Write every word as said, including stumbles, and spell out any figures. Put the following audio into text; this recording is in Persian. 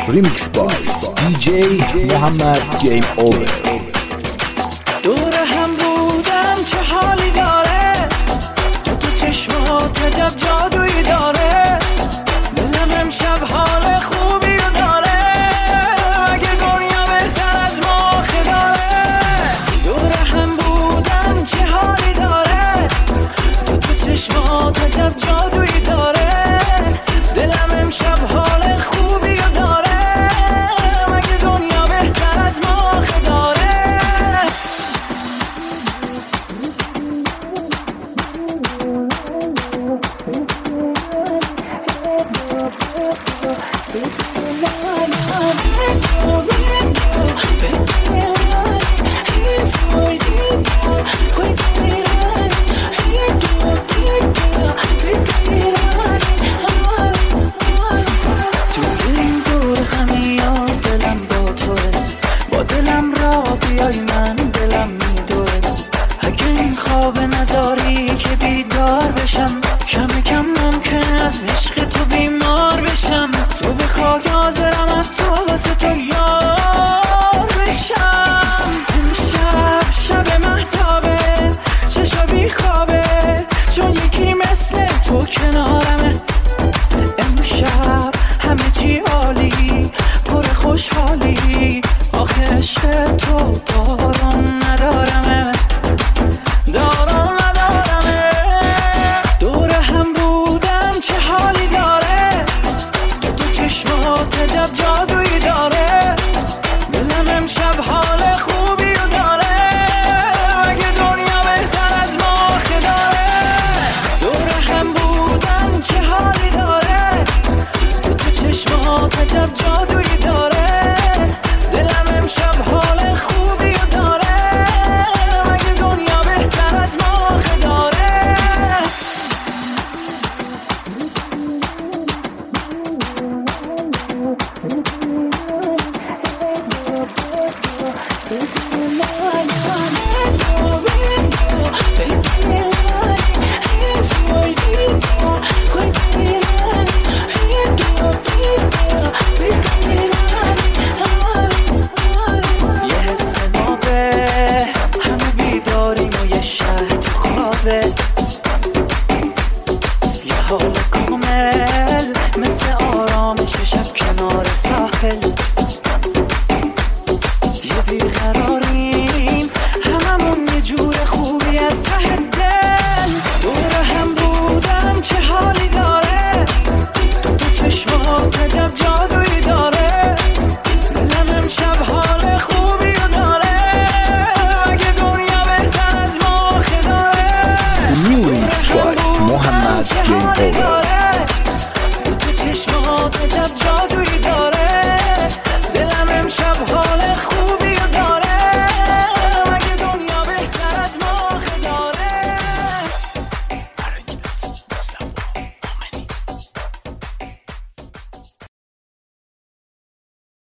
Remix by دی جی محمد گیم اوور. دور هم بودم چه حالی داره، تو تو چشمات عجب جادویی داره، دلم امشب حال خوبی رو داره، مگه دنیا بهتر از ما آخه داره. دور هم بودم چه حالی داره، تو تو چشمات عجب جادویی داره، دلم امشب حال خوبی رو داره، مگه دنیا بهتر از ما آخه داره. من دلم میدوه اگه این خواب نذاری که بیدار بشم، کم کم ممکن از عشق تو بیمار بشم، تو بخوای حاضرم از تو واسه تو یار بشم. امشب شب مهتابه چشا بی خوابه، چون یکی مثل تو کنارمه. امشب همه چی عالی پر خوشحالی، آخه عشق تو دارم ندارمه دارم ندارمه. دور هم بودم چه حالی داره، تو تو چشمات عجب جادویی داره، دلم امشب حال خوبی رو داره، مگه دنیا بهتر از ما آخه داره. دور هم بودم چه حالی داره، تو تو چشمات عجب جادویی داره، دلم امشب حال خوبی رو داره، مگه دنیا بهتر از ما آخه داره. یه حال کامل مثل آرامش شب کنار ساحل، یه بیقراریم هممون یه جور خوبی از ته دل. دور هم بودم چه حالی داره، تو تو چشمات عجب